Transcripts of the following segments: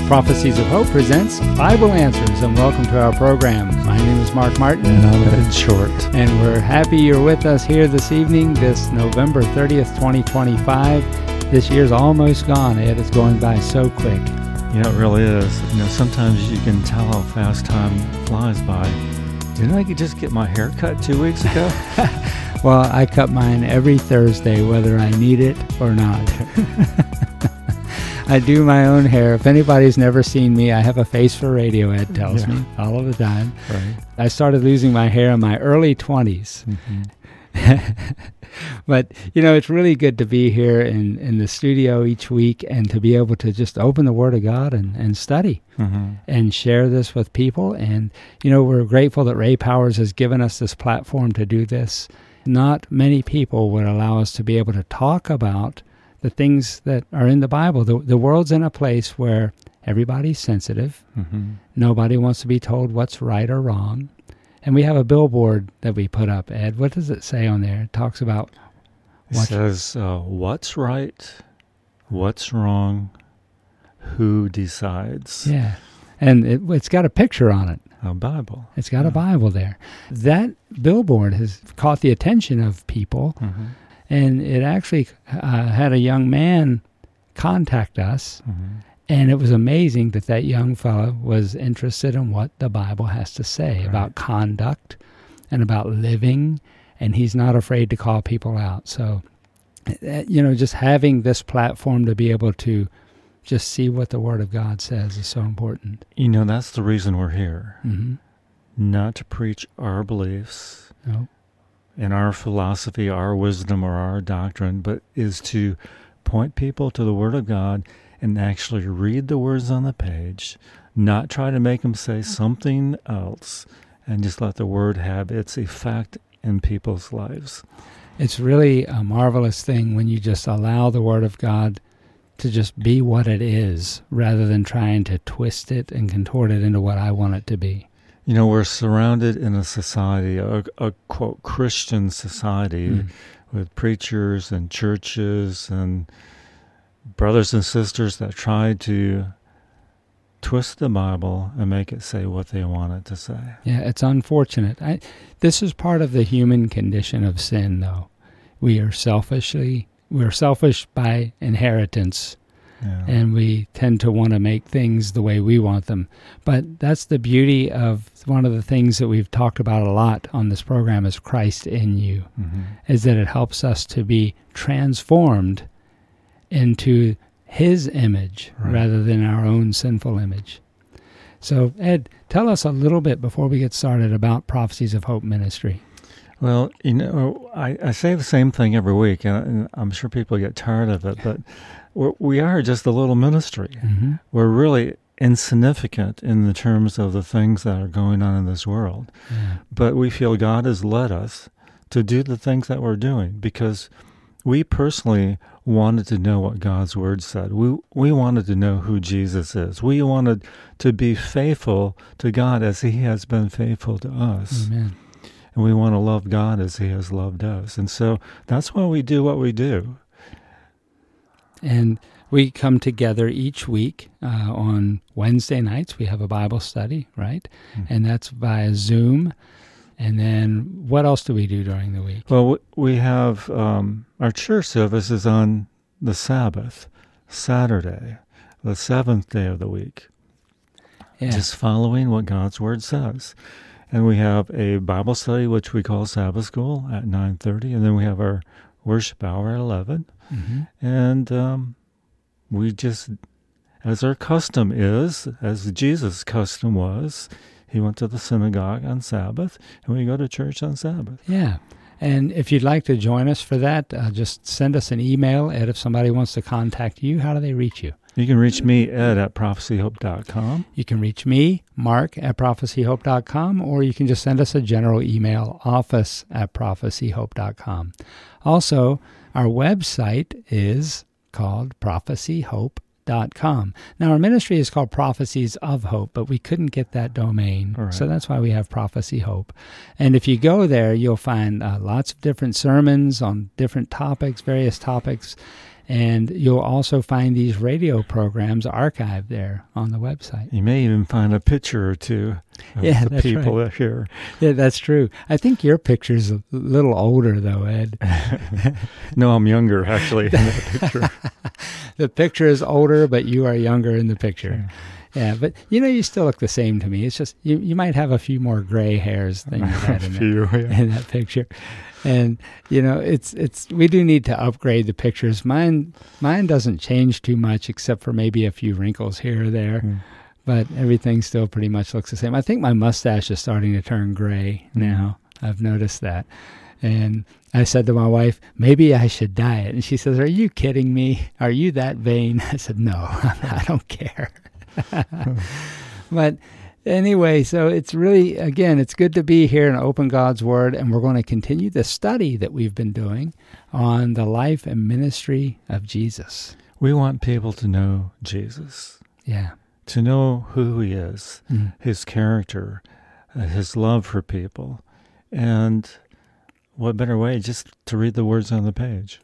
Prophecies of Hope presents Bible Answers, and welcome to our program. My name is Mark Martin. And I'm Ed Short. And we're happy you're with us here this evening, this November 30th, 2025. This year's almost gone, Ed. It's going by so quick. Yeah, it really is. You know, sometimes you can tell how fast time flies by. Didn't I just get my hair cut 2 weeks ago? Well, I cut mine every Thursday, whether I need it or not. I do my own hair. If anybody's never seen me, I have a face for radio, Ed tells me, all of the time. Right. I started losing my hair in my early 20s. Mm-hmm. But, you know, it's really good to be here in the studio each week and to be able to just open the Word of God and study and share this with people. And, you know, we're grateful that Ray Powers has given us this platform to do this. Not many people would allow us to be able to talk about the things that are in the Bible. The world's in a place where everybody's sensitive. Mm-hmm. Nobody wants to be told what's right or wrong. And we have a billboard that we put up, Ed. What does it say on there? It talks about... It says, what's right, what's wrong, who decides. Yeah, and it's got a picture on it. A Bible. It's got a Bible there. That billboard has caught the attention of people, and it actually had a young man contact us, and it was amazing that young fellow was interested in what the Bible has to say about conduct and about living, and he's not afraid to call people out. So, you know, just having this platform to be able to just see what the Word of God says is so important. You know, that's the reason we're here. Not to preach our beliefs and our philosophy, our wisdom, or our doctrine, but is to point people to the Word of God and actually read the words on the page, not try to make them say something else, and just let the Word have its effect in people's lives. It's really a marvelous thing when you just allow the Word of God to just be what it is, rather than trying to twist it and contort it into what I want it to be. You know, we're surrounded in a society, a quote, Christian society, with preachers and churches and brothers and sisters that try to twist the Bible and make it say what they want it to say. Yeah, it's unfortunate. This is part of the human condition of sin, though. We're selfish by inheritance, and we tend to want to make things the way we want them. But that's the beauty of one of the things that we've talked about a lot on this program is Christ in you, is that it helps us to be transformed into His image rather than our own sinful image. So, Ed, tell us a little bit before we get started about Prophecies of Hope Ministry. Well, you know, I say the same thing every week, and I'm sure people get tired of it, but we are just a little ministry. We're really insignificant in the terms of the things that are going on in this world. But we feel God has led us to do the things that we're doing because we personally wanted to know what God's Word said. We wanted to know who Jesus is. We wanted to be faithful to God as He has been faithful to us. Amen. And we want to love God as He has loved us. And so that's why we do what we do. And we come together each week on Wednesday nights. We have a Bible study, right? And that's via Zoom. And then what else do we do during the week? Well, we have our church service is on the Sabbath, Saturday, the seventh day of the week. Yeah. Just following what God's Word says. And we have a Bible study, which we call Sabbath School, at 9:30. And then we have our worship hour at 11. And we just, as our custom is, as Jesus' custom was, He went to the synagogue on Sabbath, and we go to church on Sabbath. Yeah. And if you'd like to join us for that, just send us an email. Ed, if somebody wants to contact you, how do they reach you? You can reach me, Ed, at prophecyhope.com. You can reach me, Mark, at prophecyhope.com, or you can just send us a general email, office@prophecyhope.com. Also, our website is called prophecyhope.com. Now, our ministry is called Prophecies of Hope, but we couldn't get that domain, so that's why we have Prophecy Hope. And if you go there, you'll find lots of different sermons on different topics, various topics, And you'll also find these radio programs archived there on the website. You may even find a picture or two of the people that here. Yeah, that's true. I think your picture's a little older, though, Ed. No, I'm younger, actually, in that picture. The picture is older, but you are younger in the picture. Yeah, but you still look the same to me. It's just you might have a few more gray hairs than you had in that picture. And it's we do need to upgrade the pictures. Mine doesn't change too much except for maybe a few wrinkles here or there. But everything still pretty much looks the same. I think my mustache is starting to turn gray now. I've noticed that. And I said to my wife, maybe I should dye it. And she says, are you kidding me? Are you that vain? I said, no, I don't care. But anyway, so it's really, again, it's good to be here and open God's Word, and we're going to continue the study that we've been doing on the life and ministry of Jesus. We want people to know Jesus. Yeah. To know who he is, his character, his love for people. And what better way just to read the words on the page?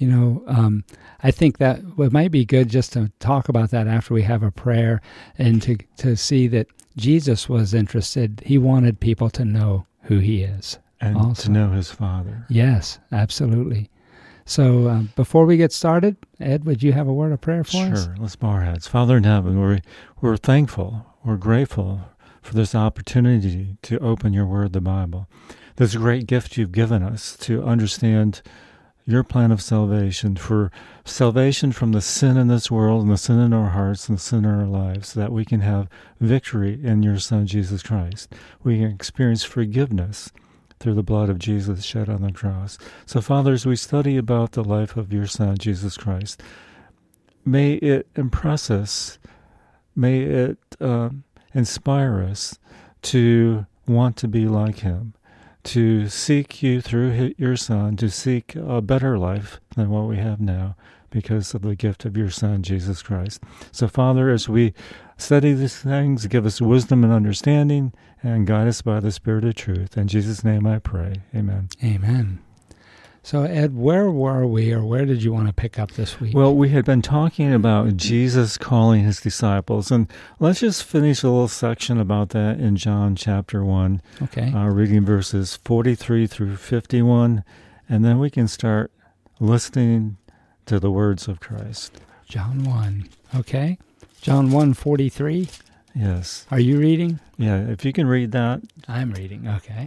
I think that it might be good just to talk about that after we have a prayer and to see that Jesus was interested. He wanted people to know who he is. And also to know his Father. Yes, absolutely. So before we get started, Ed, would you have a word of prayer for us? Sure. Let's bow our heads. Father in heaven, we're thankful, we're grateful for this opportunity to open your word, the Bible. This great gift you've given us to understand your plan of salvation, for salvation from the sin in this world and the sin in our hearts and the sin in our lives, so that we can have victory in your Son, Jesus Christ. We can experience forgiveness through the blood of Jesus shed on the cross. So, Father, as we study about the life of your Son, Jesus Christ, may it impress us, may it inspire us to want to be like him, to seek you through your Son, to seek a better life than what we have now because of the gift of your Son, Jesus Christ. So, Father, as we study these things, give us wisdom and understanding, and guide us by the Spirit of truth. In Jesus' name I pray. Amen. Amen. So, Ed, where were we, or where did you want to pick up this week? Well, we had been talking about Jesus calling his disciples, and let's just finish a little section about that in John chapter 1, reading verses 43 through 51, and then we can start listening to the words of Christ. John 1, okay. John 1:43. Yes. Are you reading? Yeah, if you can read that. I'm reading, okay.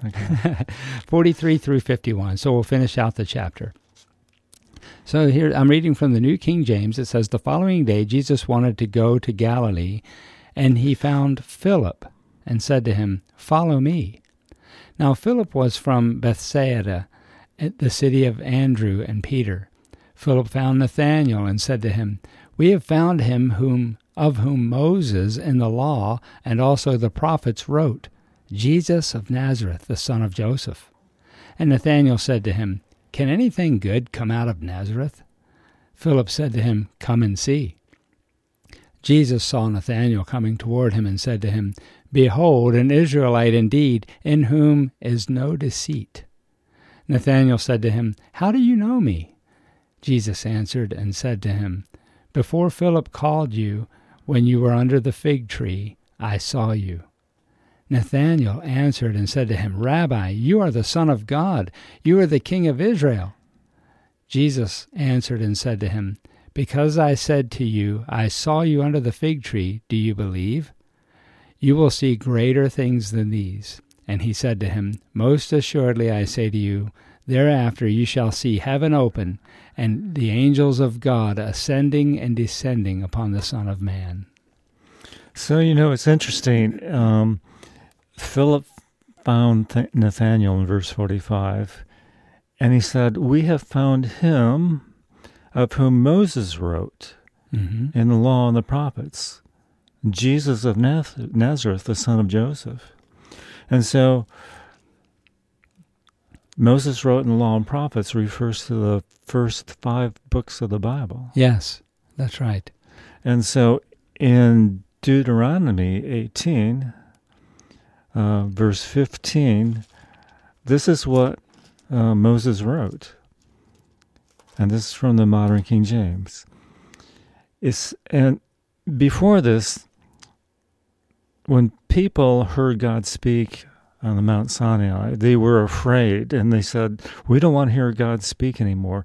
43 through 51, so we'll finish out the chapter. So here, I'm reading from the New King James. It says, the following day Jesus wanted to go to Galilee, and he found Philip, and said to him, follow me. Now Philip was from Bethsaida, the city of Andrew and Peter. Philip found Nathanael, and said to him, we have found him of whom Moses in the law and also the prophets wrote, Jesus of Nazareth, the son of Joseph. And Nathanael said to him, can anything good come out of Nazareth? Philip said to him, come and see. Jesus saw Nathanael coming toward him and said to him, behold, an Israelite indeed, in whom is no deceit. Nathanael said to him, how do you know me? Jesus answered and said to him, before Philip called you, when you were under the fig tree, I saw you. Nathanael answered and said to him, Rabbi, you are the Son of God. You are the King of Israel. Jesus answered and said to him, because I said to you, I saw you under the fig tree, do you believe? You will see greater things than these. And he said to him, most assuredly I say to you, thereafter you shall see heaven open, and the angels of God ascending and descending upon the Son of Man. So, it's interesting. Philip found Nathanael in verse 45, and he said, we have found him of whom Moses wrote in the law and the prophets, Jesus of Nazareth, the son of Joseph. And so Moses wrote in the law and prophets refers to the first 5 books of the Bible. Yes, that's right. And so in Deuteronomy 18, verse 15, this is what Moses wrote. And this is from the modern King James. And before this, when people heard God speak on the Mount Sinai, they were afraid, and they said, we don't want to hear God speak anymore.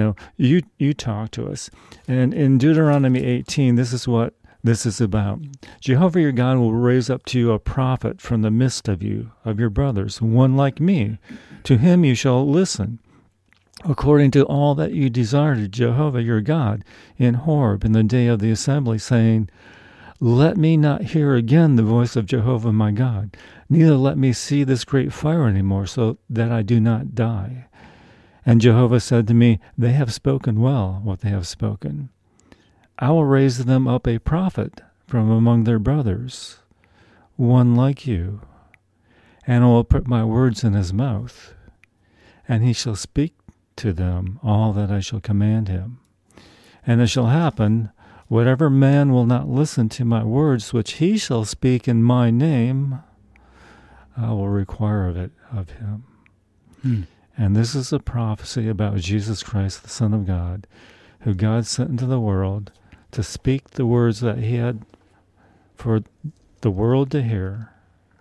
You talk to us. And in Deuteronomy 18, this is what this is about. Jehovah your God will raise up to you a prophet from the midst of you, of your brothers, one like me. To him you shall listen, according to all that you desire to Jehovah your God in Horeb in the day of the assembly, saying, let me not hear again the voice of Jehovah my God, neither let me see this great fire anymore, so that I do not die. And Jehovah said to me, they have spoken well what they have spoken. I will raise them up a prophet from among their brothers, one like you, and I will put my words in his mouth, and he shall speak to them all that I shall command him. And it shall happen, whatever man will not listen to my words which he shall speak in my name, I will require of it of him. And this is a prophecy about Jesus Christ, the Son of God, who God sent into the world to speak the words that he had for the world to hear.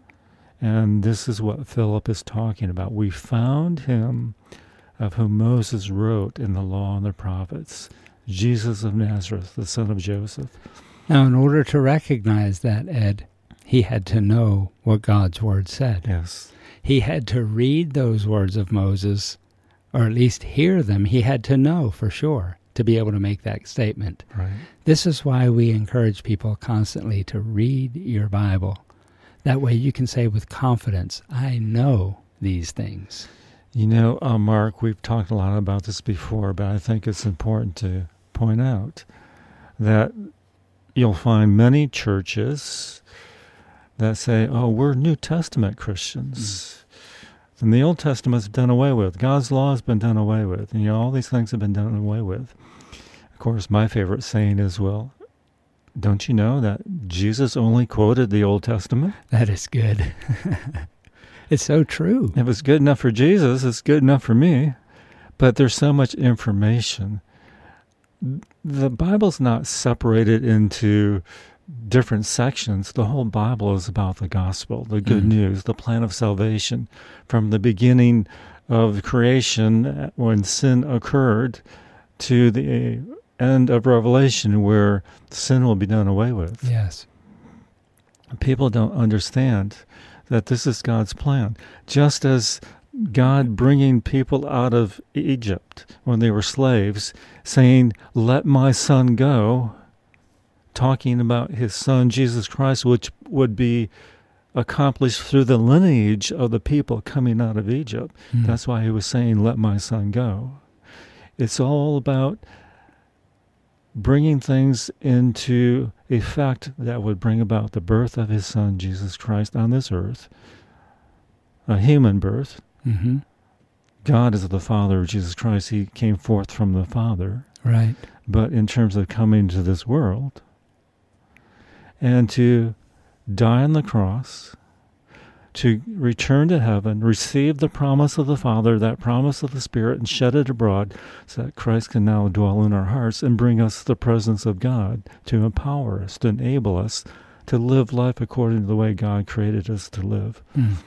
And this is what Philip is talking about. We found him of whom Moses wrote in the law and the prophets, Jesus of Nazareth, the son of Joseph. Now, in order to recognize that, Ed, he had to know what God's word said. Yes. He had to read those words of Moses, or at least hear them. He had to know for sure to be able to make that statement. Right. This is why we encourage people constantly to read your Bible. That way you can say with confidence, I know these things. Mark, we've talked a lot about this before, but I think it's important to point out that you'll find many churches that say, we're New Testament Christians. And the Old Testament's done away with. God's law has been done away with. And, all these things have been done away with. Of course, my favorite saying is, well, don't you know that Jesus only quoted the Old Testament? That is good. It's so true. If it's good enough for Jesus, it's good enough for me. But there's so much information. The Bible's not separated into different sections. The whole Bible is about the gospel, the good news, the plan of salvation. From the beginning of creation, when sin occurred, to the end of Revelation, where sin will be done away with. Yes. People don't understand that this is God's plan. Just as God bringing people out of Egypt when they were slaves, saying, let my son go, talking about his son, Jesus Christ, which would be accomplished through the lineage of the people coming out of Egypt. That's why he was saying, let my son go. It's all about bringing things into effect that would bring about the birth of his son, Jesus Christ, on this earth, a human birth. Mm-hmm. God is the Father of Jesus Christ. He came forth from the Father. Right. But in terms of coming to this world and to die on the cross, to return to heaven, receive the promise of the Father, that promise of the Spirit, and shed it abroad so that Christ can now dwell in our hearts and bring us the presence of God to empower us, to enable us to live life according to the way God created us to live.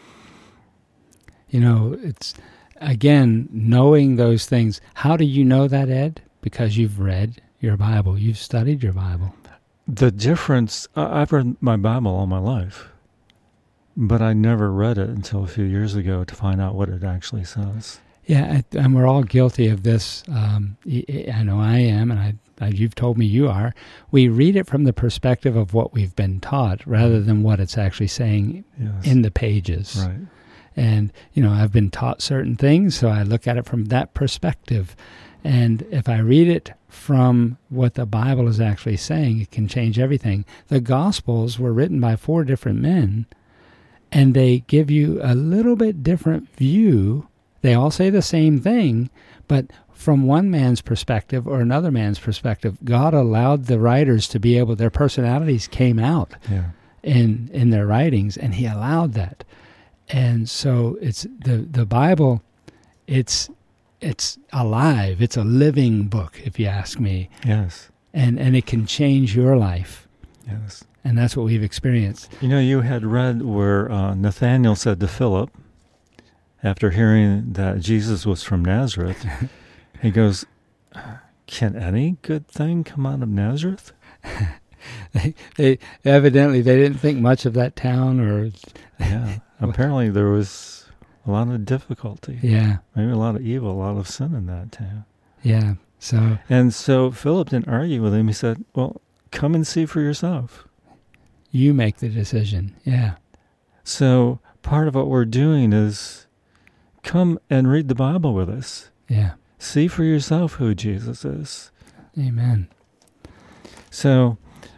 It's, again, knowing those things. How do you know that, Ed? Because you've read your Bible. You've studied your Bible. The difference, I've read my Bible all my life, but I never read it until a few years ago to find out what it actually says. Yeah, and we're all guilty of this. I know I am, and you've told me you are. We read it from the perspective of what we've been taught rather than what it's actually saying in the pages. Right. And, I've been taught certain things, so I look at it from that perspective. And if I read it from what the Bible is actually saying, it can change everything. The Gospels were written by 4 different men, and they give you a little bit different view. They all say the same thing, but from one man's perspective or another man's perspective, God allowed the writers to be able, their personalities came out in their writings, and he allowed that. And so it's the Bible, it's it's alive. It's a living book, if you ask me. Yes. And it can change your life. Yes. And that's what we've experienced. You know, you had read where Nathanael said to Philip, after hearing that Jesus was from Nazareth, he goes, "Can any good thing come out of Nazareth?" They evidently they didn't think much of that town, or yeah. Apparently there was a lot of difficulty. Yeah. Maybe a lot of evil, a lot of sin in that town. Yeah. So Philip didn't argue with him. He said, "Well, come and see for yourself. You make the decision." Yeah. So part of what we're doing is come and read the Bible with us. Yeah. See for yourself who Jesus is. Amen. So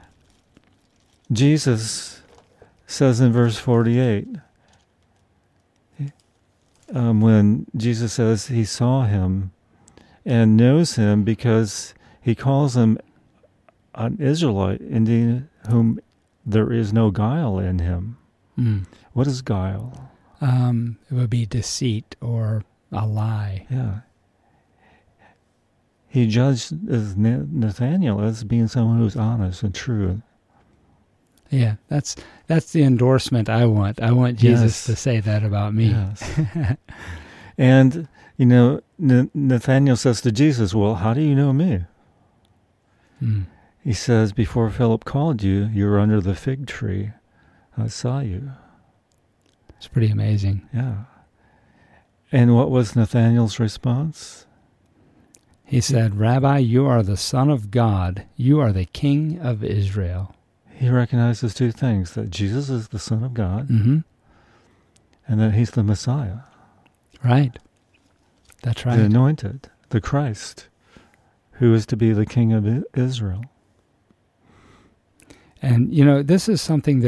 Jesus says in verse 48, when Jesus says he saw him and knows him because he calls him an Israelite, indeed whom there is no guile in him. Mm. What is guile? It would be deceit or a lie. Yeah. He judged Nathanael as being someone who's honest and true. Yeah, that's the endorsement I want. I want Jesus to say that about me. Yes. And, you know, Nathanael says to Jesus, "Well, how do you know me?" Mm. He says, "Before Philip called you, you were under the fig tree. I saw you." It's pretty amazing. Yeah. And what was Nathanael's response? He said, "Rabbi, you are the Son of God. You are the King of Israel." He recognizes two things, that Jesus is the Son of God, mm-hmm. and that he's the Messiah. Right. That's right. The anointed, the Christ, who is to be the King of Israel. And, you know, this is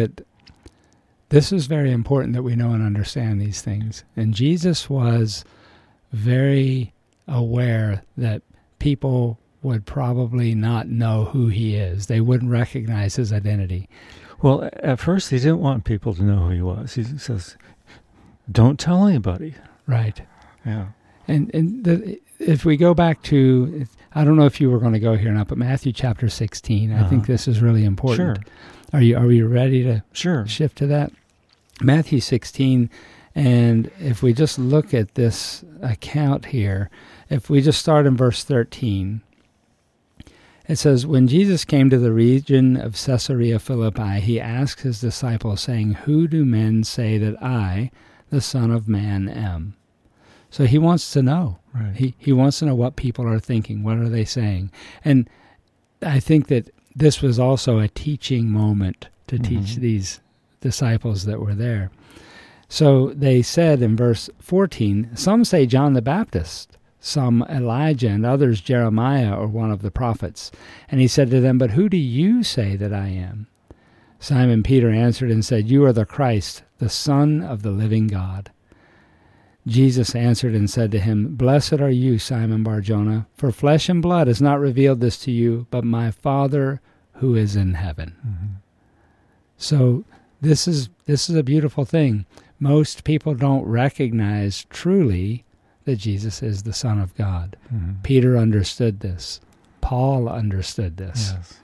very important that we know and understand these things. And Jesus was very aware that people would probably not know who he is. They wouldn't recognize his identity. Well, at first he didn't want people to know who he was. He says, "Don't tell anybody." Right. Yeah. And if we go back to, I don't know if you were going to go here or not, but Matthew chapter 16, I think this is really important. Sure. Are we ready to shift to that? Matthew 16, and if we just look at this account here, if we just start in verse 13, it says, "When Jesus came to the region of Caesarea Philippi, he asked his disciples, saying, 'Who do men say that I, the Son of Man, am?'" So he wants to know. Right. He wants to know what people are thinking. What are they saying? And I think that this was also a teaching moment to teach these disciples that were there. So they said in verse 14, "Some say John the Baptist, some Elijah, and others Jeremiah or one of the prophets." And he said to them, "But who do you say that I am?" Simon Peter answered and said, "You are the Christ, the Son of the living God." Jesus answered and said to him, "Blessed are you, Simon Bar-Jonah, for flesh and blood has not revealed this to you, but my Father who is in heaven." Mm-hmm. So this is a beautiful thing. Most people don't recognize truly that Jesus is the Son of God. Mm-hmm. Peter understood this. Paul understood this. Yes.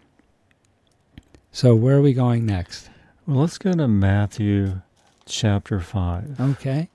So where are we going next? Well, let's go to Matthew chapter 5. Okay.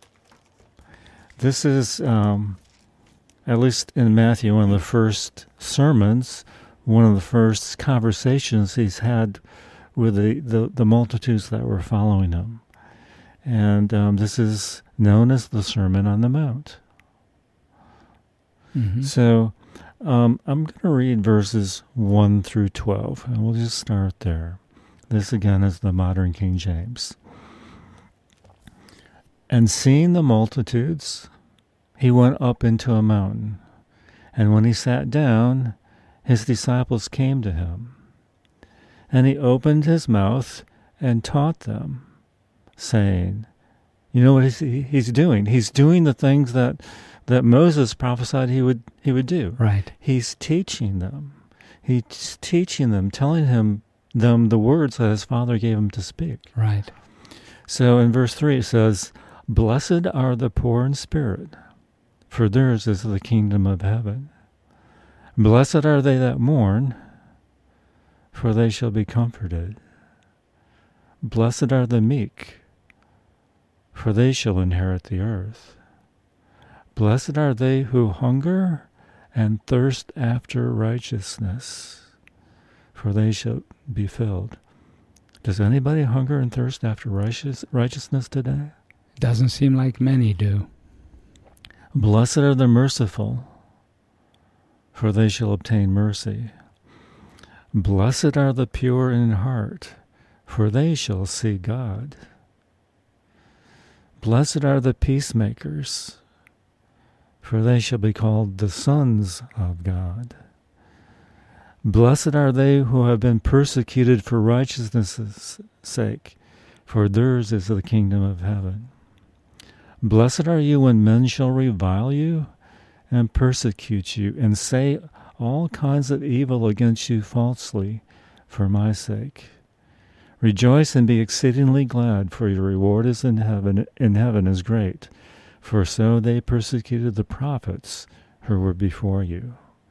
This is, at least in Matthew, one of the first sermons, one of the first conversations he's had with the multitudes that were following him. And this is known as the Sermon on the Mount. Mm-hmm. So I'm going to read verses 1 through 12, and we'll just start there. This again is the modern King James. "And seeing the multitudes, he went up into a mountain. And when he sat down, his disciples came to him. And he opened his mouth and taught them, saying," you know what he's doing? He's doing the things that Moses prophesied he would do. Right. He's teaching them. He's teaching them, telling them the words that his Father gave him to speak. Right. So in verse 3 it says, "Blessed are the poor in spirit, for theirs is the kingdom of heaven. Blessed are they that mourn, for they shall be comforted. Blessed are the meek, for they shall inherit the earth. Blessed are they who hunger and thirst after righteousness, for they shall be filled. Does anybody hunger and thirst after righteousness today? Doesn't seem like many do. Blessed are the merciful, for they shall obtain mercy. Blessed are the pure in heart, for they shall see God. Blessed are the peacemakers, for they shall be called the sons of God. Blessed are they who have been persecuted for righteousness' sake, for theirs is the kingdom of heaven. Blessed are you when men shall revile you and persecute you, and say all kinds of evil against you falsely for my sake. Rejoice and be exceedingly glad, for your reward is in heaven is great. For so they persecuted the prophets who were before you.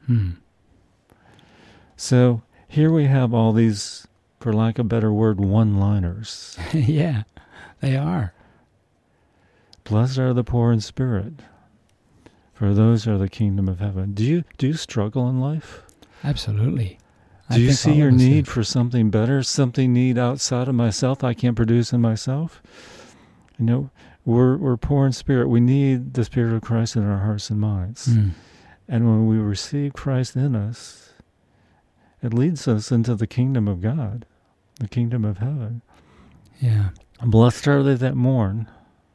So here we have all these, for lack of a better word, one-liners. Yeah, they are. Blessed are the poor in spirit, for those are the kingdom of heaven. Do you struggle in life? Absolutely. Do you see your need for something better, something need outside of myself I can't produce in myself? You know, we're poor in spirit. We need the Spirit of Christ in our hearts and minds. And when we receive Christ in us, it leads us into the kingdom of God, the kingdom of heaven. Yeah. Blessed are they that mourn.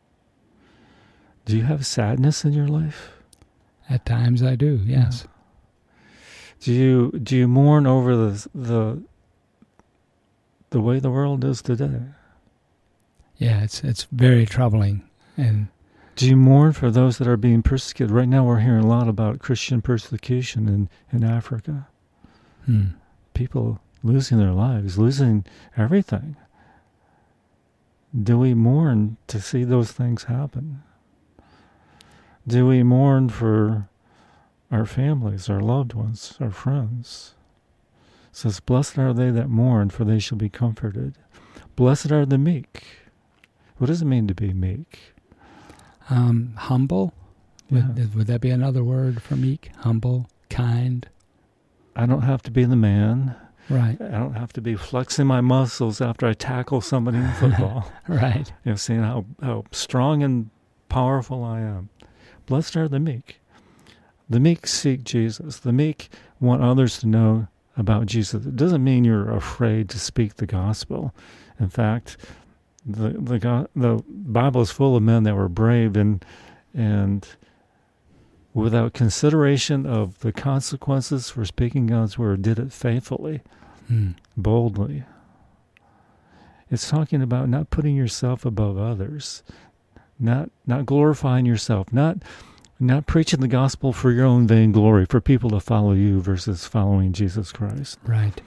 Do you have sadness in your life? At times I do, yes. Do you mourn over the way the world is today? Yeah, it's very troubling. And do you mourn for those that are being persecuted? Right now we're hearing a lot about Christian persecution in Africa. People losing their lives, losing everything. Do we mourn to see those things happen? Do we mourn for our families, our loved ones, our friends? It says, blessed are they that mourn, for they shall be comforted. Blessed are the meek. What does it mean to be meek? Humble? Yeah. Would that be another word for meek? Humble, kind? I don't have to be the man. Right. I don't have to be flexing my muscles after I tackle somebody in football. Right. You know, seeing how strong and powerful I am. Blessed are the meek. The meek seek Jesus. The meek want others to know about Jesus. It doesn't mean you're afraid to speak the gospel. In fact, the Bible is full of men that were brave and without consideration of the consequences for speaking God's word, did it faithfully, boldly. It's talking about not putting yourself above others, not glorifying yourself, not preaching the gospel for your own vainglory, for people to follow you versus following Jesus Christ. Right.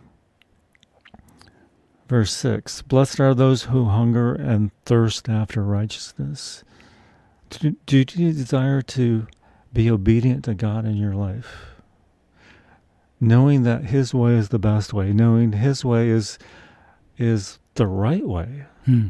Verse 6, blessed are those who hunger and thirst after righteousness. Do you desire to be obedient to God in your life? Knowing that His way is the best way, knowing His way is the right way.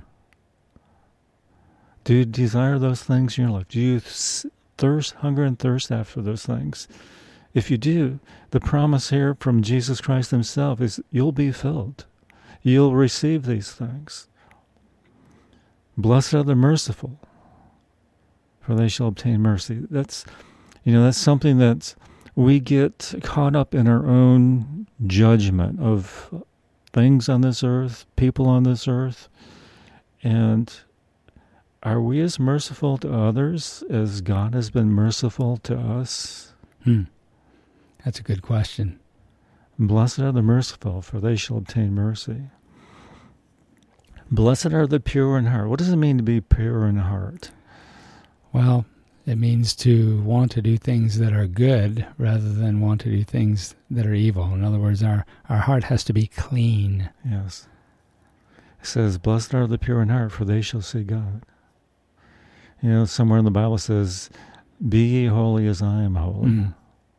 Do you desire those things in your life? Do you hunger and thirst after those things? If you do, the promise here from Jesus Christ Himself is you'll be filled. You'll receive these things. Blessed are the merciful, for they shall obtain mercy. That's something that we get caught up in our own judgment of things on this earth, people on this earth, and are we as merciful to others as God has been merciful to us? That's a good question. Blessed are the merciful, for they shall obtain mercy. Blessed are the pure in heart. What does it mean to be pure in heart? Well, it means to want to do things that are good rather than want to do things that are evil. In other words, our heart has to be clean. Yes. It says, blessed are the pure in heart, for they shall see God. You know, somewhere in the Bible says, be ye holy as I am holy. Mm.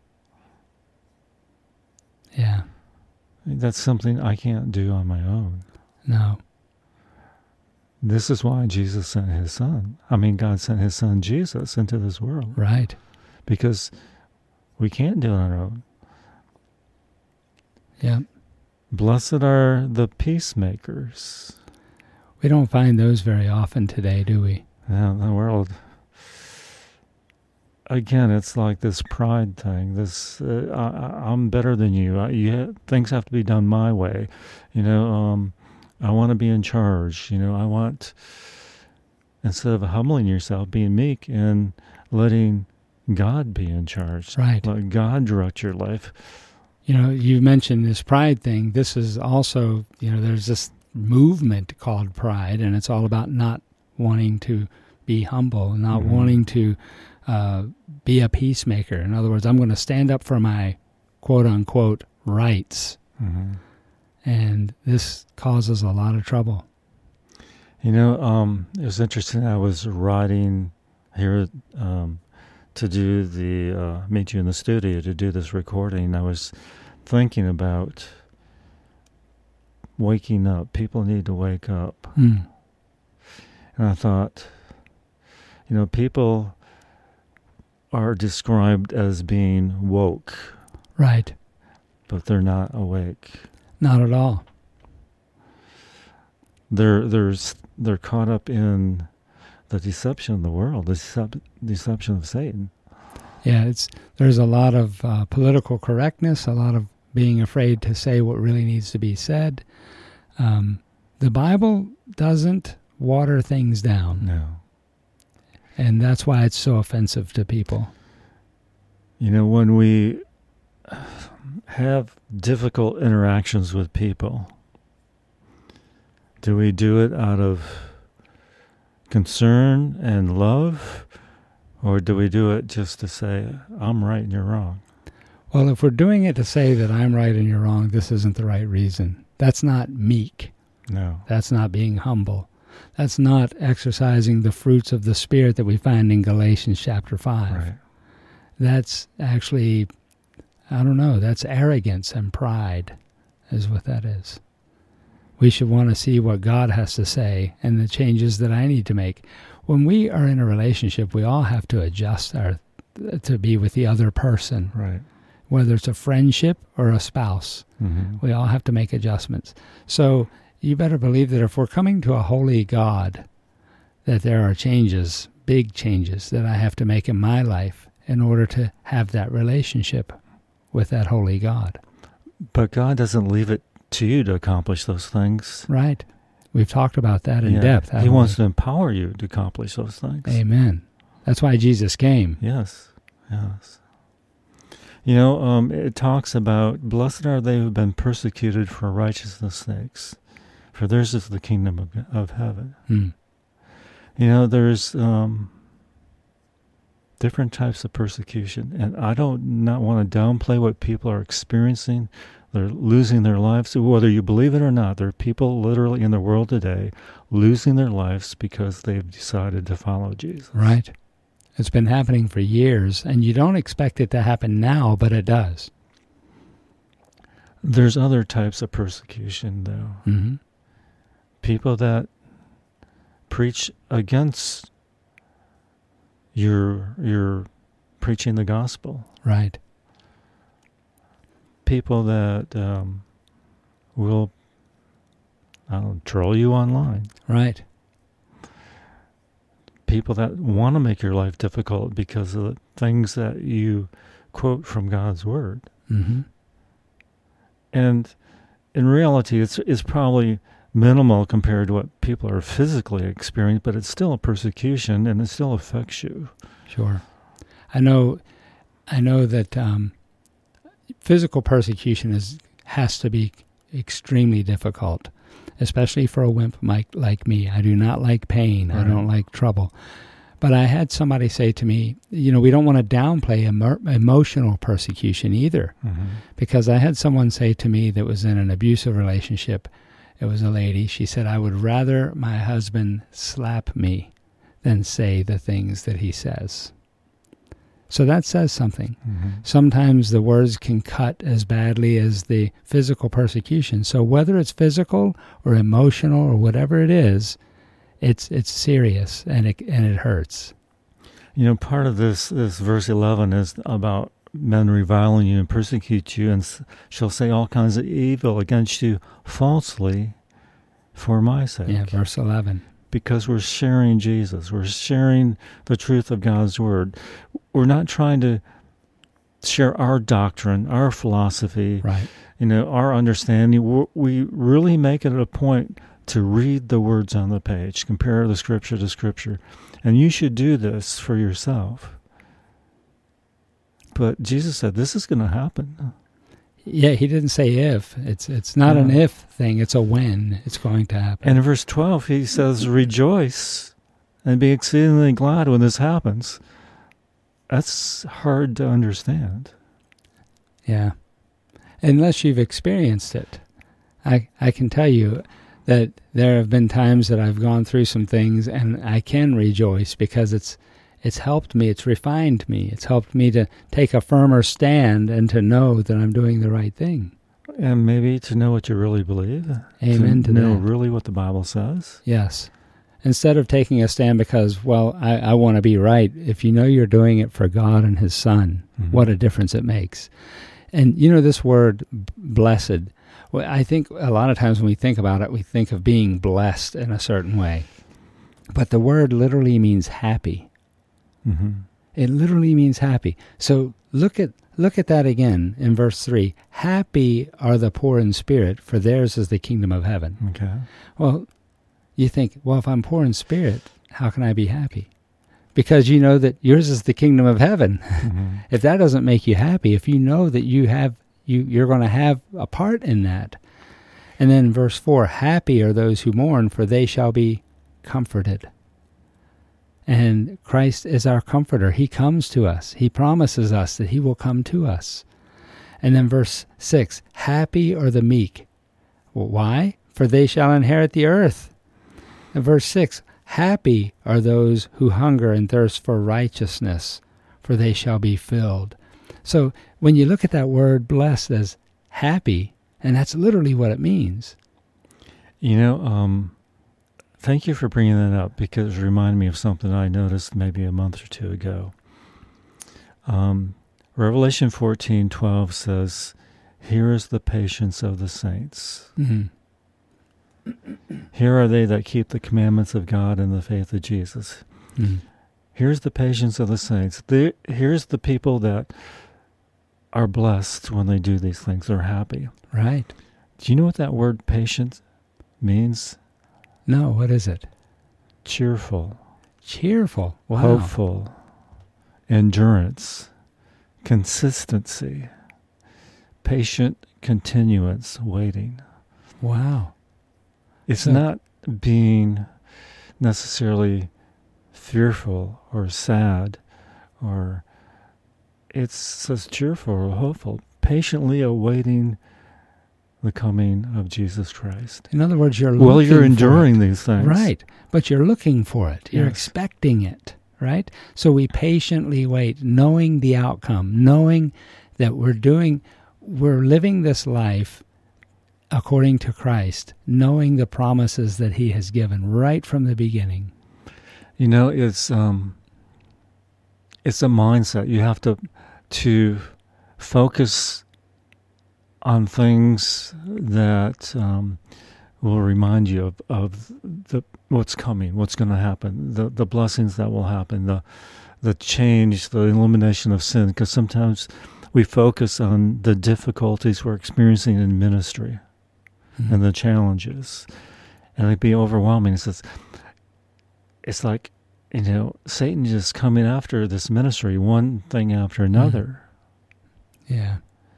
Yeah. That's something I can't do on my own. No. This is why Jesus sent his son. God sent his son Jesus into this world. Right. Because we can't do it on our own. Yeah. Blessed are the peacemakers. We don't find those very often today, do we? Yeah, the world. Again, it's like this pride thing. This I'm better than you. Things have to be done my way. I want to be in charge. I want, instead of humbling yourself, being meek and letting God be in charge. Right. Let God direct your life. You mentioned this pride thing. This is also, there's this movement called pride, and it's all about not wanting to be humble, not wanting to be a peacemaker. In other words, I'm going to stand up for my quote-unquote rights. Mm-hmm. And this causes a lot of trouble. It was interesting. I was writing here to do the meet you in the studio to do this recording. I was thinking about waking up. People need to wake up. Mm. And I thought, people are described as being woke. Right. But they're not awake. Not at all. They're caught up in the deception of the world, the deception of Satan. Yeah, there's a lot of political correctness, a lot of being afraid to say what really needs to be said. The Bible doesn't water things down. No. And that's why it's so offensive to people. When we have difficult interactions with people, do we do it out of concern and love, or do we do it just to say, I'm right and you're wrong? Well, if we're doing it to say that I'm right and you're wrong, this isn't the right reason. That's not meek. No. That's not being humble. That's not exercising the fruits of the Spirit that we find in Galatians chapter 5. Right. That's actually, that's arrogance and pride is what that is. We should want to see what God has to say and the changes that I need to make. When we are in a relationship, we all have to adjust to be with the other person. Right. Whether it's a friendship or a spouse. Mm-hmm. We all have to make adjustments. So you better believe that if we're coming to a holy God, that there are changes, big changes, that I have to make in my life in order to have that relationship with that holy God. But God doesn't leave it to you to accomplish those things. Right. We've talked about that in depth. He wants to empower you to accomplish those things. Amen. That's why Jesus came. Yes. It talks about, blessed are they who have been persecuted for righteousness' sakes, for theirs is the kingdom of heaven. There's different types of persecution, and I don't not want to downplay what people are experiencing. They're losing their lives, whether you believe it or not. There are people literally in the world today losing their lives because they've decided to follow Jesus. Right. It's been happening for years, and you don't expect it to happen now, but it does. There's other types of persecution, though. Mm-hmm. People that preach against your preaching the gospel. Right. People that will troll you online. Right. People that want to make your life difficult because of the things that you quote from God's Word. Mm-hmm. And in reality, it's probably minimal compared to what people are physically experiencing, but it's still a persecution, and it still affects you. Sure. I know that physical persecution has to be extremely difficult, especially for a wimp like me. I do not like pain. Right. I don't like trouble. But I had somebody say to me, we don't want to downplay emotional persecution either. Mm-hmm. Because I had someone say to me that was in an abusive relationship, it was a lady, she said, I would rather my husband slap me than say the things that he says. So that says something. Sometimes the words can cut as badly as the physical persecution. So whether it's physical or emotional or whatever it is, it's serious and it hurts. You know, part of this verse 11 is about men reviling you and persecute you, and shall say all kinds of evil against you falsely for my sake. Yeah, verse 11. Because we're sharing Jesus. We're sharing the truth of God's Word. We're not trying to share our doctrine, our philosophy, right. Our understanding. We really make it a point to read the words on the page, compare the Scripture to Scripture. And you should do this for yourself. But Jesus said this is going to happen. Yeah, he didn't say if. It's not an if thing. It's a when it's going to happen. And in verse 12, he says, rejoice and be exceedingly glad when this happens. That's hard to understand. Yeah. Unless you've experienced it. I can tell you that there have been times that I've gone through some things and I can rejoice because it's helped me, it's refined me, it's helped me to take a firmer stand and to know that I'm doing the right thing. And maybe to know what you really believe. Amen to know that. Really what the Bible says. Yes. Instead of taking a stand because, well, I want to be right, if you know you're doing it for God and His Son, what a difference it makes. And this word, blessed, well, I think a lot of times when we think about it, we think of being blessed in a certain way. But the word literally means happy. It literally means happy. So look at that again in verse 3. Happy are the poor in spirit, for theirs is the kingdom of heaven. Okay. Well, you think, well, if I'm poor in spirit, how can I be happy? Because you know that yours is the kingdom of heaven. If that doesn't make you happy, if you know that you're going to have a part in that. And then verse 4, happy are those who mourn, for they shall be comforted. And Christ is our comforter. He comes to us. He promises us that He will come to us. And then verse 6, happy are the meek. Well, why? For they shall inherit the earth. And verse 6, happy are those who hunger and thirst for righteousness, for they shall be filled. So when you look at that word blessed as happy, and that's literally what it means. Thank you for bringing that up, because it reminded me of something I noticed maybe a month or two ago. Revelation 14:12 says, here is the patience of the saints. Here are they that keep the commandments of God and the faith of Jesus. Here's the patience of the saints. Here's the people that are blessed when they do these things. They're happy. Right. Do you know what that word patient means? No, what is it? Cheerful. Cheerful. Wow. Hopeful. Endurance. Consistency. Patient continuance, waiting. Wow. It's not being necessarily fearful or sad, or it says cheerful or hopeful, patiently awaiting the coming of Jesus Christ. In other words, you're enduring these things. Right, but you're looking for it. You're expecting it, right? So we patiently wait, knowing the outcome, knowing that we're living this life according to Christ, knowing the promises that He has given right from the beginning. It's a mindset. You have to focus on things that will remind you of what's coming, what's going to happen, the blessings that will happen, the change, the elimination of sin. Because sometimes we focus on the difficulties we're experiencing in ministry and the challenges, and it'd be overwhelming. It's like, Satan just coming after this ministry, one thing after another. Yeah.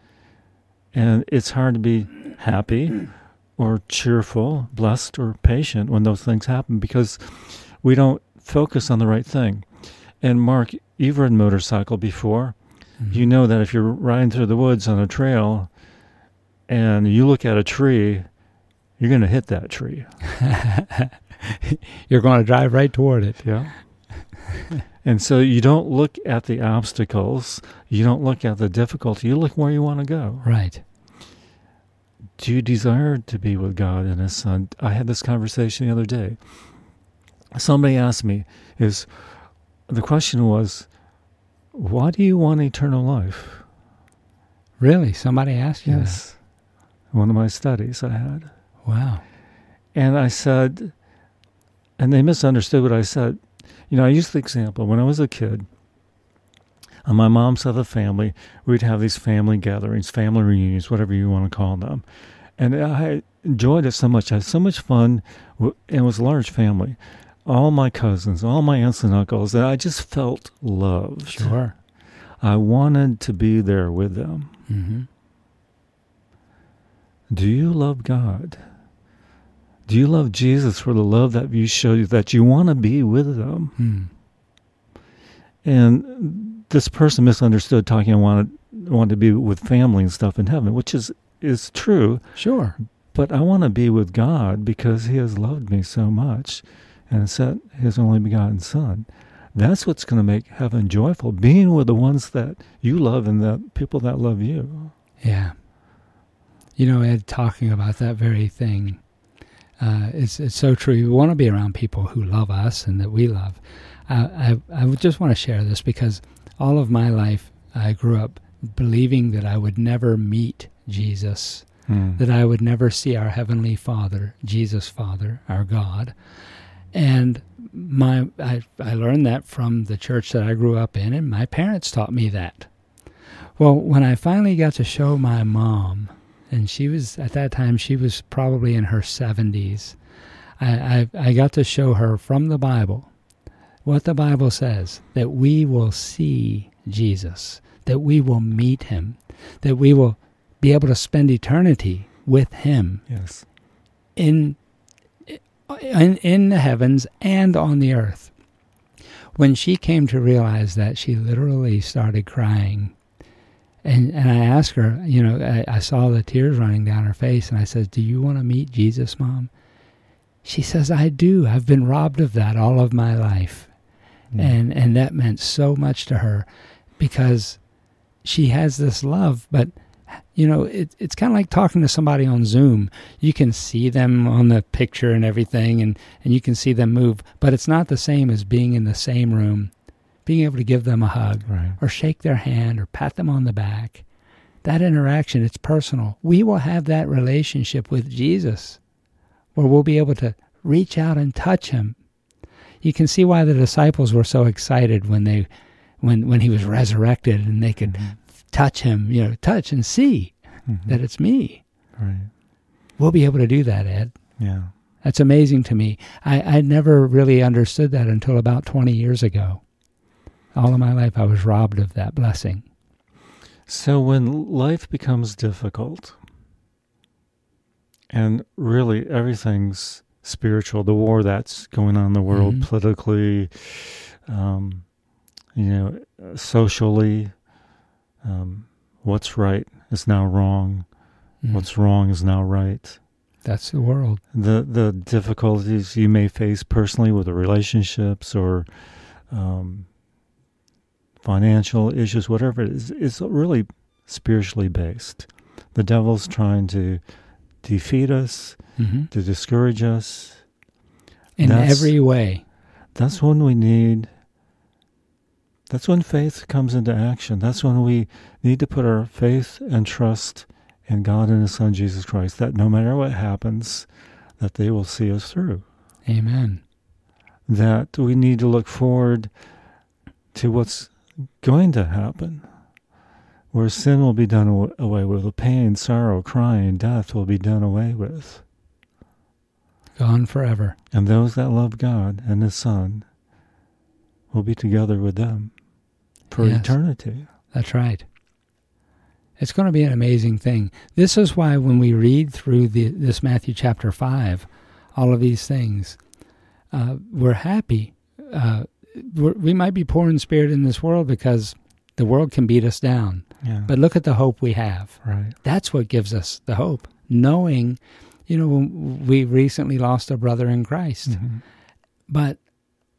And it's hard to be happy or cheerful, blessed or patient when those things happen, because we don't focus on the right thing. And Mark, you've ridden motorcycle before. You know that if you're riding through the woods on a trail and you look at a tree, you're going to hit that tree. You're going to drive right toward it. Yeah. And so you don't look at the obstacles, you don't look at the difficulty, you look where you want to go. Right. Do you desire to be with God and His Son? I had this conversation the other day. Somebody asked me, the question was, why do you want eternal life? Really? Somebody asked you Yes. One of my studies I had. Wow. And I said, and they misunderstood what I said. I used the example, when I was a kid, on my mom's side of the family, we'd have these family gatherings, family reunions, whatever you want to call them. And I enjoyed it so much. I had so much fun. It was a large family. All my cousins, all my aunts and uncles, and I just felt loved. Sure. I wanted to be there with them. Mm-hmm. Do you love God? Do you love Jesus for the love that you show you, that you want to be with them? And this person misunderstood talking wanted to be with family and stuff in heaven, which is true. Sure. But I want to be with God because He has loved me so much and sent His only begotten Son. That's what's going to make heaven joyful, being with the ones that you love and the people that love you. Yeah. Ed, talking about that very thing, it's so true. We want to be around people who love us and that we love. I would just want to share this because all of my life I grew up believing that I would never meet Jesus, that I would never see our Heavenly Father, Jesus Father, our God. And I learned that from the church that I grew up in, and my parents taught me that. Well, when I finally got to show my mom, and at that time she was probably in her 70s, I got to show her from the Bible what the Bible says, that we will see Jesus, that we will meet Him, that we will be able to spend eternity with Him. Yes. In the heavens and on the earth. When she came to realize that, she literally started crying. And I asked her, I saw the tears running down her face, and I said, "Do you want to meet Jesus, Mom?" She says, "I do. I've been robbed of that all of my life." And that meant so much to her because she has this love, but it's kind of like talking to somebody on Zoom. You can see them on the picture and everything, and you can see them move, but it's not the same as being in the same room, being able to give them a hug, right, or shake their hand or pat them on the back. That interaction, it's personal. We will have that relationship with Jesus where we'll be able to reach out and touch Him. You can see why the disciples were so excited when He was resurrected and they could touch Him, touch and see that it's me. Right. We'll be able to do that, Ed. Yeah. That's amazing to me. I never really understood that until about 20 years ago. All of my life I was robbed of that blessing. So when life becomes difficult, and really everything's spiritual, the war that's going on in the world politically, socially, what's right is now wrong, what's wrong is now right. That's the world. The difficulties you may face personally with the relationships or financial issues, whatever it is really spiritually based. The devil's trying to defeat us, to discourage us. In every way. That's when faith comes into action. That's when we need to put our faith and trust in God and His Son, Jesus Christ, that no matter what happens, that they will see us through. Amen. That we need to look forward to what's going to happen, where sin will be done away with, the pain, sorrow, crying, death will be done away with. Gone forever. And those that love God and His Son will be together with them for eternity. That's right. It's going to be an amazing thing. This is why when we read through this Matthew chapter 5, all of these things, we're happy. We might be poor in spirit in this world because the world can beat us down. Yeah. But look at the hope we have. Right. That's what gives us the hope. Knowing, we recently lost a brother in Christ. But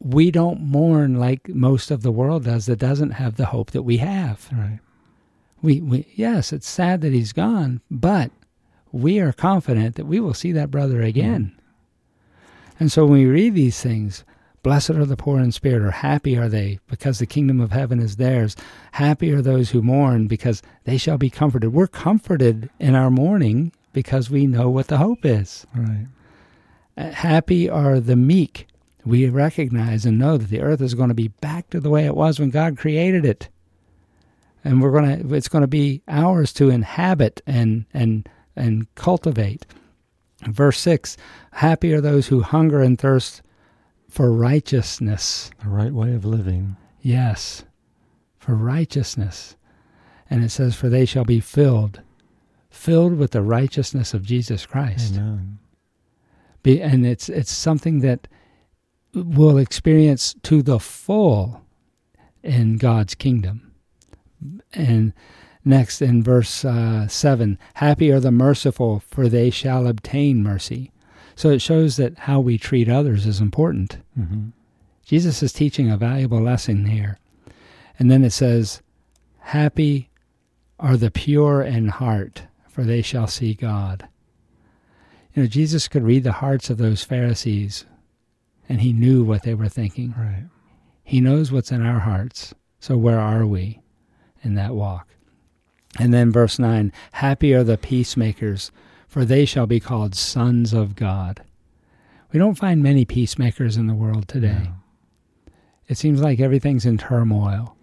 we don't mourn like most of the world does that doesn't have the hope that we have. Right. We yes, it's sad that he's gone, but we are confident that we will see that brother again. And so when we read these things, blessed are the poor in spirit, or happy are they because the kingdom of heaven is theirs. Happy are those who mourn because they shall be comforted. We're comforted in our mourning because we know what the hope is. Right. Happy are the meek. We recognize and know that the earth is going to be back to the way it was when God created it. And it's going to be ours to inhabit and cultivate. Verse 6, happy are those who hunger and thirst for righteousness. The right way of living. Yes, for righteousness. And it says, for they shall be filled with the righteousness of Jesus Christ. Amen. And it's something that we'll experience to the full in God's kingdom. And next in verse 7, happy are the merciful, for they shall obtain mercy. So it shows that how we treat others is important. Mm-hmm. Jesus is teaching a valuable lesson here. And then it says, happy are the pure in heart, for they shall see God. You know, Jesus could read the hearts of those Pharisees, and he knew what they were thinking. Right. He knows what's in our hearts. So where are we in that walk? And then verse 9, happy are the peacemakers, for they shall be called sons of God. We don't find many peacemakers in the world today. No. It seems like everything's in turmoil.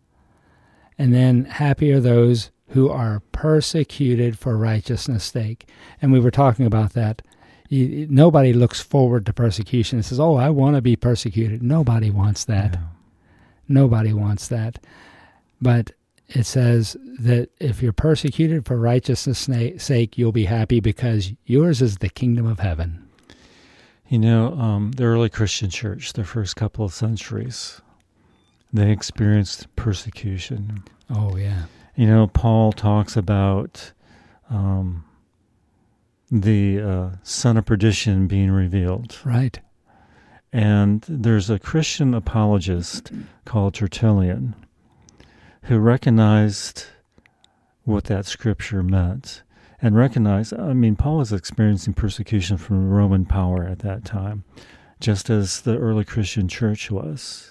And then happy are those who are persecuted for righteousness' sake. And we were talking about that. Nobody looks forward to persecution and says, oh, I want to be persecuted. Nobody wants that. No. Nobody wants that. But it says that if you're persecuted for righteousness' sake, you'll be happy because yours is the kingdom of heaven. You know, the early Christian church, the first couple of centuries, they experienced persecution. Oh, yeah. You know, Paul talks about the son of perdition being revealed. Right. And there's a Christian apologist called Tertullian who recognized what that scripture meant and recognized, Paul was experiencing persecution from Roman power at that time, just as the early Christian church was.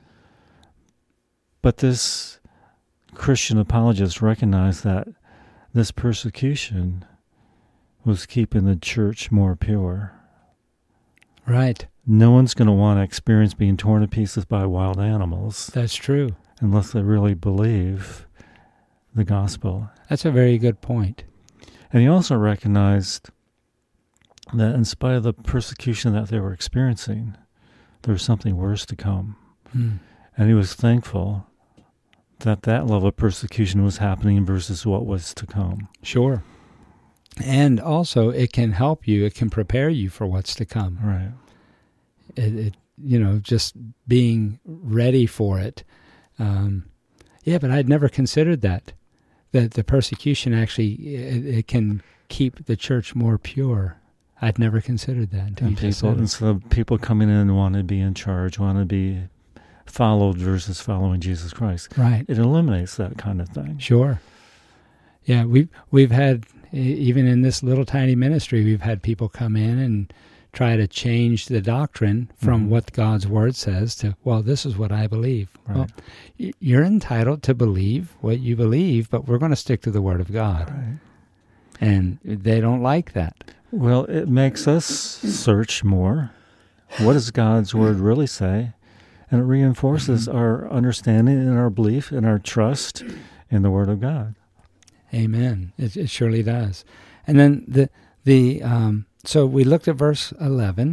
But this Christian apologist recognized that this persecution was keeping the church more pure. Right. No one's going to want to experience being torn to pieces by wild animals. That's true. Unless they really believe the gospel. That's a very good point. And he also recognized that in spite of the persecution that they were experiencing, there was something worse to come. And he was thankful that level of persecution was happening versus what was to come. Sure. And also, it can help you. It can prepare you for what's to come. Right. It just being ready for it. But I'd never considered that the persecution actually, it can keep the church more pure. I'd never considered that. Instead of people coming in and want to be in charge, want to be followed versus following Jesus Christ. Right. It eliminates that kind of thing. Sure. Yeah, we've had, even in this little tiny ministry, we've had people come in and try to change the doctrine from what God's Word says to, well, this is what I believe. Right. Well, you're entitled to believe what you believe, but we're going to stick to the Word of God. Right. And they don't like that. Well, it makes us search more. What does God's Word really say? And it reinforces our understanding and our belief and our trust in the Word of God. Amen. It surely does. And then so we looked at verse 11.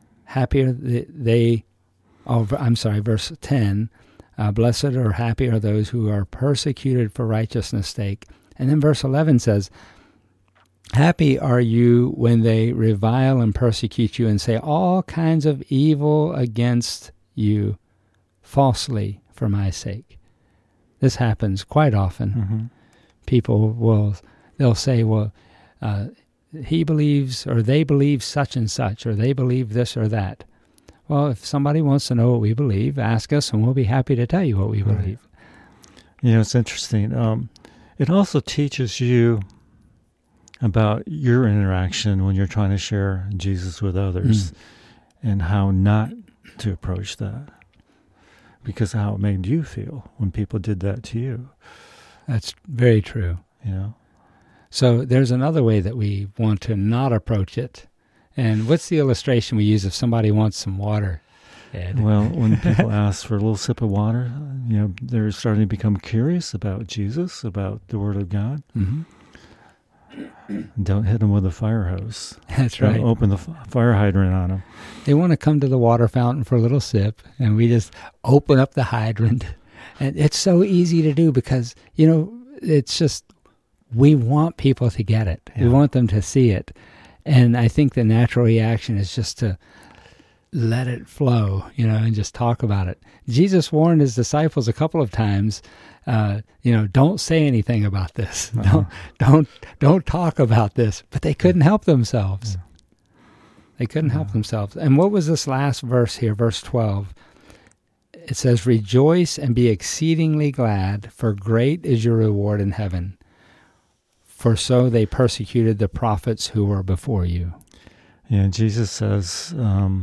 Verse 10. Blessed or happy are those who are persecuted for righteousness' sake. And then verse 11 says, happy are you when they revile and persecute you and say all kinds of evil against you falsely for my sake. This happens quite often. Mm-hmm. People they'll say, well, he believes, or they believe such and such, or they believe this or that. well, if somebody wants to know what we believe, ask us, and we'll be happy to tell you what we believe. It's interesting. It also teaches you about your interaction when you're trying to share Jesus with others and how not to approach that, because how it made you feel when people did that to you. That's very true. So there's another way that we want to not approach it. And what's the illustration we use if somebody wants some water, Ed? Well, when people ask for a little sip of water, they're starting to become curious about Jesus, about the Word of God. Mm-hmm. Don't hit them with a fire hose. That's right. Don't open the fire hydrant on them. They want to come to the water fountain for a little sip, and we just open up the hydrant. And it's so easy to do because, it's just, we want people to get it. Yeah. We want them to see it. And I think the natural reaction is just to let it flow, and just talk about it. Jesus warned his disciples a couple of times, don't say anything about this. Don't talk about this. But they couldn't help themselves. They couldn't help themselves. And what was this last verse here, verse 12? It says, "Rejoice and be exceedingly glad, for great is your reward in heaven. For so they persecuted the prophets who were before you." Yeah, Jesus says,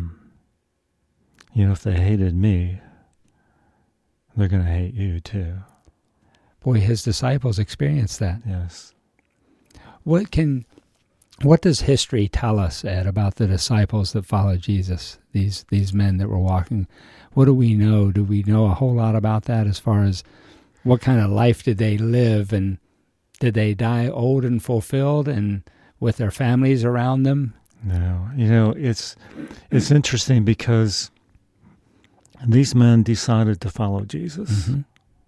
if they hated me, they're going to hate you too. Boy, his disciples experienced that. Yes. What does history tell us, Ed, about the disciples that followed Jesus, these men that were walking? What do we know? Do we know a whole lot about that as far as what kind of life did they live, and did they die old and fulfilled and with their families around them? No. It's interesting because these men decided to follow Jesus. Mm-hmm.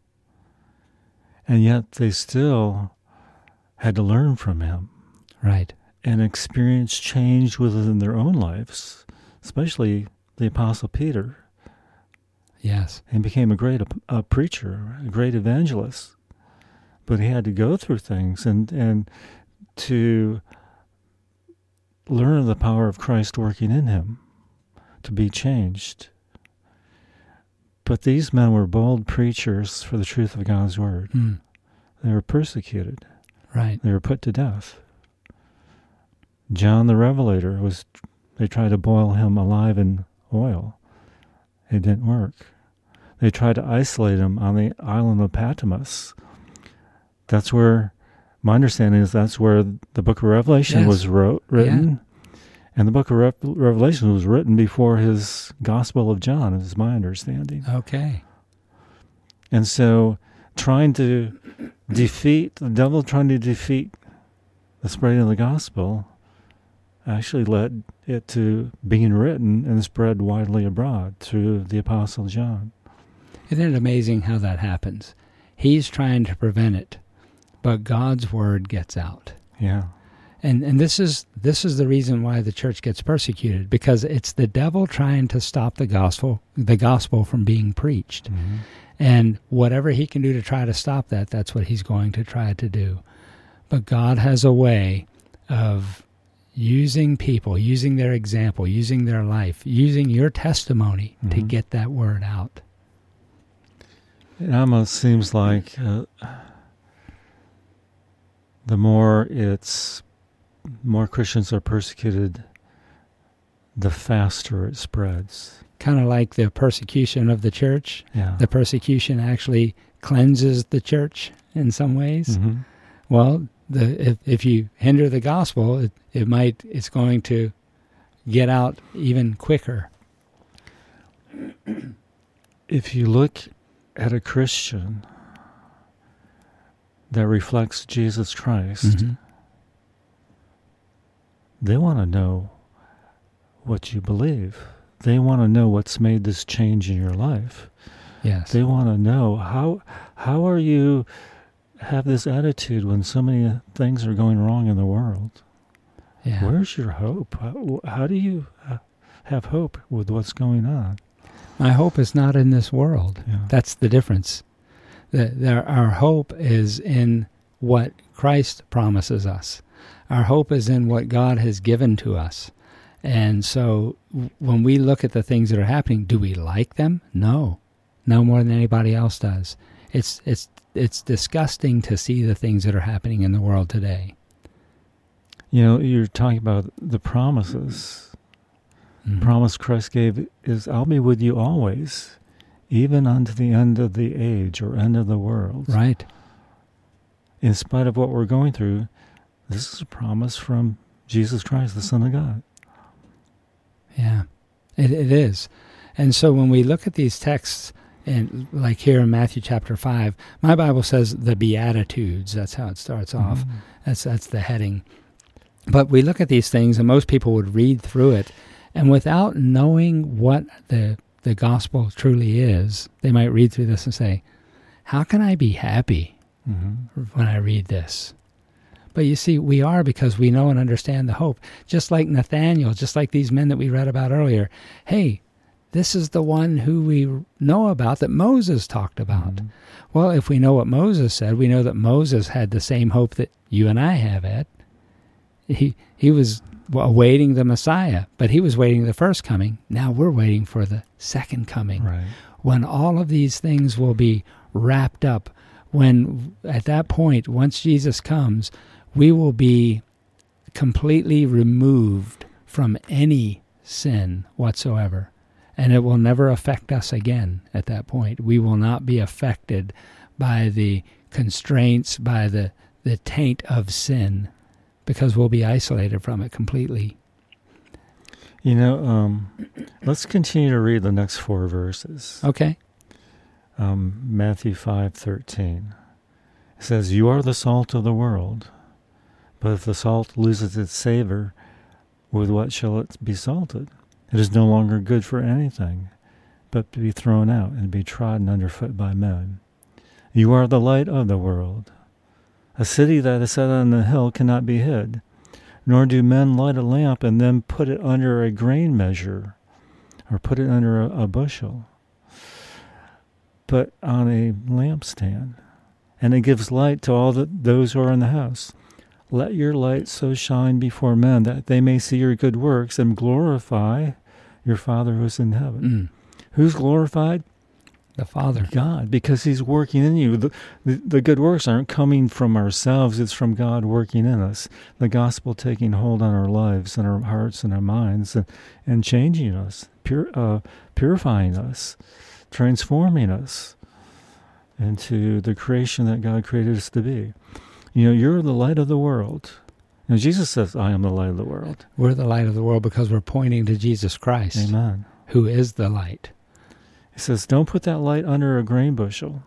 And yet they still had to learn from him. Right. And experience change within their own lives, especially the Apostle Peter. Yes. He became a great preacher, a great evangelist. But he had to go through things and to learn the power of Christ working in him, to be changed. But these men were bold preachers for the truth of God's Word. Mm. They were persecuted. Right. They were put to death. John the Revelator they tried to boil him alive in oil. It didn't work. They tried to isolate him on the island of Patmos. That's where, my understanding is that's where the book of Revelation was written. Yeah. And the book of Revelation was written before his Gospel of John, is my understanding. Okay. And so the devil trying to defeat the spreading of the gospel actually led it to being written and spread widely abroad through the Apostle John. Isn't it amazing how that happens? He's trying to prevent it, but God's word gets out. Yeah. And this is the reason why the church gets persecuted, because it's the devil trying to stop the gospel from being preached. Mm-hmm. And whatever he can do to try to stop that, that's what he's going to try to do. But God has a way of using people, using their example, using their life, using your testimony to get that word out. It almost seems like the more Christians are persecuted, the faster it spreads. Kind of like the persecution of the church. Yeah. The persecution actually cleanses the church in some ways. Mm-hmm. Well, if you hinder the gospel, it's going to get out even quicker. If you look at a Christian that reflects Jesus Christ, they want to know what you believe. They want to know what's made this change in your life. Yes. They want to know how are you have this attitude when so many things are going wrong in the world. Yeah. Where's your hope? How do you have hope with what's going on? My hope is not in this world. Yeah. That's the difference. Our hope is in what Christ promises us. Our hope is in what God has given to us. And so when we look at the things that are happening, do we like them? No more than anybody else does. It's disgusting to see the things that are happening in the world today. You're talking about the promises. Mm-hmm. The promise Christ gave is, I'll be with you always, even unto the end of the age or end of the world. Right. In spite of what we're going through, this is a promise from Jesus Christ, the Son of God. Yeah, it is. And so when we look at these texts, and like here in Matthew chapter 5, my Bible says the Beatitudes. That's how it starts off. That's the heading. But we look at these things, and most people would read through it, and without knowing what the gospel truly is, they might read through this and say, how can I be happy when I read this? But you see, we are, because we know and understand the hope. Just like Nathaniel, just like these men that we read about earlier. Hey, this is the one who we know about that Moses talked about. Mm-hmm. Well, if we know what Moses said, we know that Moses had the same hope that you and I have, Ed. He was awaiting the Messiah, but he was waiting the first coming. Now we're waiting for the second coming. Right. When all of these things will be wrapped up. When, at that point, once Jesus comes, we will be completely removed from any sin whatsoever. And it will never affect us again at that point. We will not be affected by the constraints, by the taint of sin, because we'll be isolated from it completely. Let's continue to read the next 4 verses. Okay. Matthew 5:13. It says, "You are the salt of the world. But if the salt loses its savor, with what shall it be salted? It is no longer good for anything, but to be thrown out and be trodden underfoot by men. You are the light of the world. A city that is set on the hill cannot be hid, nor do men light a lamp and then put it under a grain measure, or put it under a bushel, but on a lampstand, and it gives light to all those who are in the house. Let your light so shine before men that they may see your good works and glorify your Father who is in heaven." Who's glorified? The Father. God, because he's working in you. The good works aren't coming from ourselves. It's from God working in us. The gospel taking hold on our lives and our hearts and our minds and changing us, purifying us, transforming us into the creation that God created us to be. You're the light of the world. Jesus says, I am the light of the world. We're the light of the world because we're pointing to Jesus Christ. Amen. Who is the light. He says, don't put that light under a grain bushel,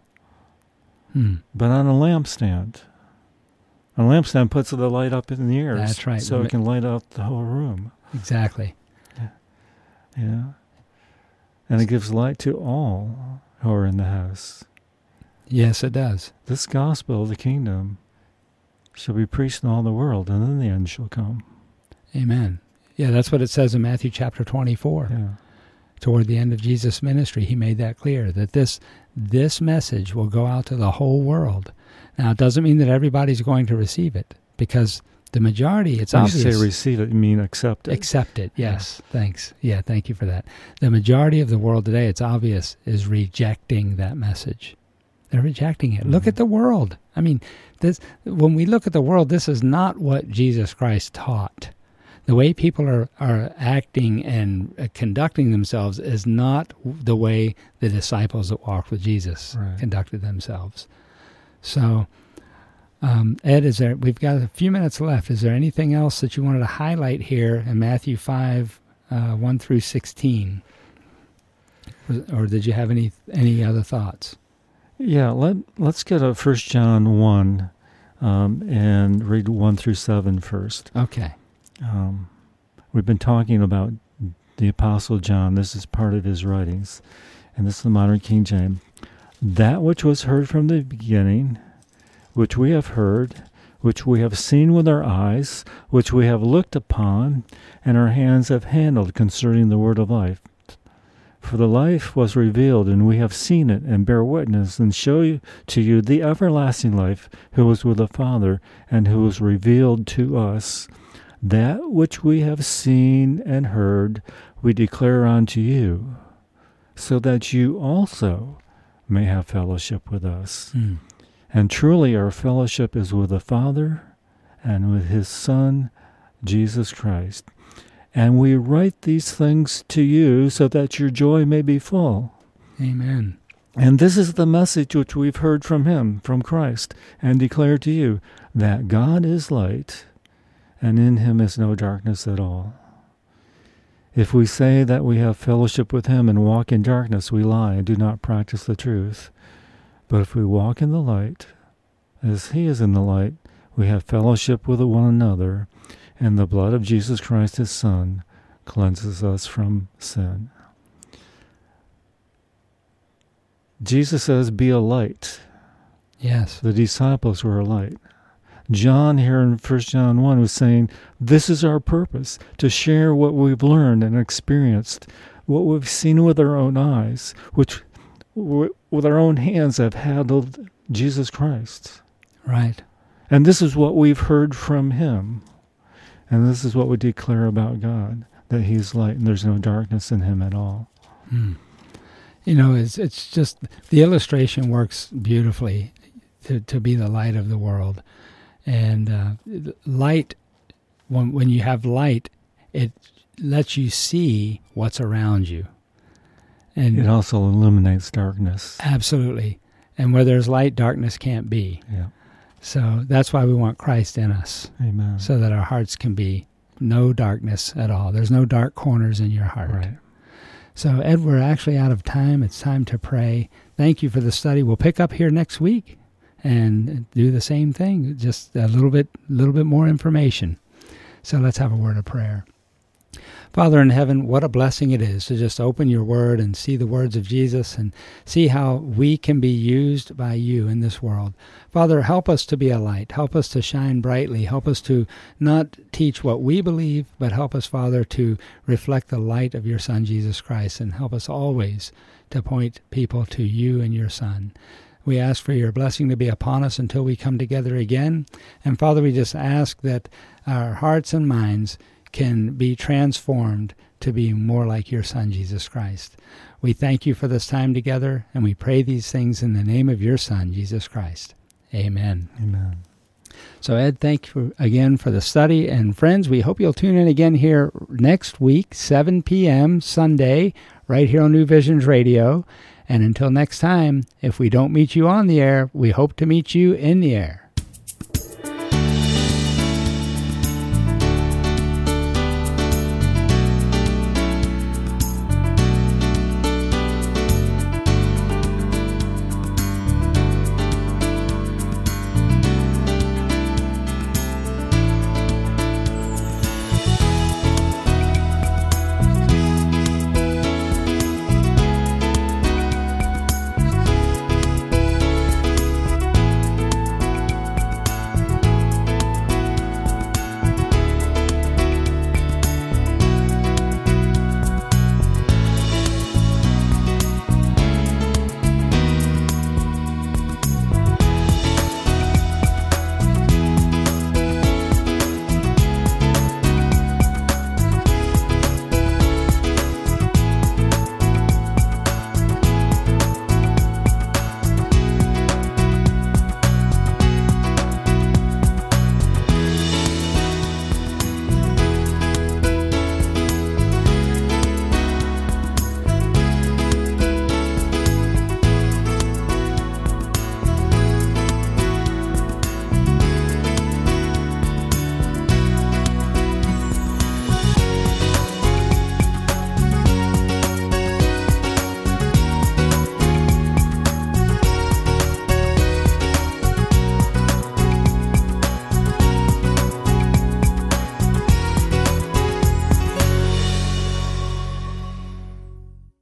but on a lampstand. A lampstand puts the light up in the air. That's right. So it can light up the whole room. Exactly. Yeah. And it gives light to all who are in the house. Yes, it does. This gospel of the kingdom shall be preached in all the world, and then the end shall come. Amen. Yeah, that's what it says in Matthew chapter 24. Yeah. Toward the end of Jesus' ministry, he made that clear, that this message will go out to the whole world. Now, it doesn't mean that everybody's going to receive it, because the majority, it's obvious. When you say receive it, you mean accept it. Accept it, yes. Yeah. Thanks. Yeah, thank you for that. The majority of the world today, it's obvious, is rejecting that message. They're rejecting it. Mm-hmm. Look at the world. I mean, when we look at the world, this is not what Jesus Christ taught. The way people are acting and conducting themselves is not the way the disciples that walked with Jesus conducted themselves. So, Ed, we've got a few minutes left. Is there anything else that you wanted to highlight here in Matthew 5, 1 through 16? Or did you have any other thoughts? Yeah, let's get a 1 John 1 and read 1 through 7 first. Okay. We've been talking about the Apostle John. This is part of his writings, and this is the modern King James. That which was heard from the beginning, which we have heard, which we have seen with our eyes, which we have looked upon, and our hands have handled concerning the word of life. For the life was revealed, and we have seen it, and bear witness, and show to you the everlasting life, who was with the Father, and who was revealed to us. That which we have seen and heard we declare unto you, so that you also may have fellowship with us. And truly our fellowship is with the Father and with his Son, Jesus Christ. And we write these things to you so that your joy may be full. Amen. And this is the message which we've heard from him, from Christ, and declare to you, that God is light, and in him is no darkness at all. If we say that we have fellowship with him and walk in darkness, we lie and do not practice the truth. But if we walk in the light, as he is in the light, we have fellowship with one another, and the blood of Jesus Christ, his Son, cleanses us from sin. Jesus says, be a light. Yes. The disciples were a light. John here in 1 John 1 was saying, this is our purpose, to share what we've learned and experienced, what we've seen with our own eyes, which with our own hands have handled Jesus Christ. Right. And this is what we've heard from him. And this is what we declare about God, that he's light and there's no darkness in him at all. You know, it's just, the illustration works beautifully to be the light of the world. And light, when you have light, it lets you see what's around you. And it also illuminates darkness. Absolutely. And where there's light, darkness can't be. Yeah. So that's why we want Christ in us. Amen. So that our hearts can be no darkness at all. There's no dark corners in your heart. Right. So, Ed, we're actually out of time. It's time to pray. Thank you for the study. We'll pick up here next week and do the same thing, just a little bit more information. So let's have a word of prayer. Father in heaven, what a blessing it is to just open your word and see the words of Jesus and see how we can be used by you in this world. Father, help us to be a light. Help us to shine brightly. Help us to not teach what we believe, but help us, Father, to reflect the light of your Son, Jesus Christ, and help us always to point people to you and your Son. We ask for your blessing to be upon us until we come together again. And Father, we just ask that our hearts and minds can be transformed to be more like your Son, Jesus Christ. We thank you for this time together, and we pray these things in the name of your Son, Jesus Christ. Amen. Amen. So, Ed, thank you again for the study. And friends, we hope you'll tune in again here next week, 7 p.m. Sunday, right here on New Visions Radio. And until next time, if we don't meet you on the air, we hope to meet you in the air.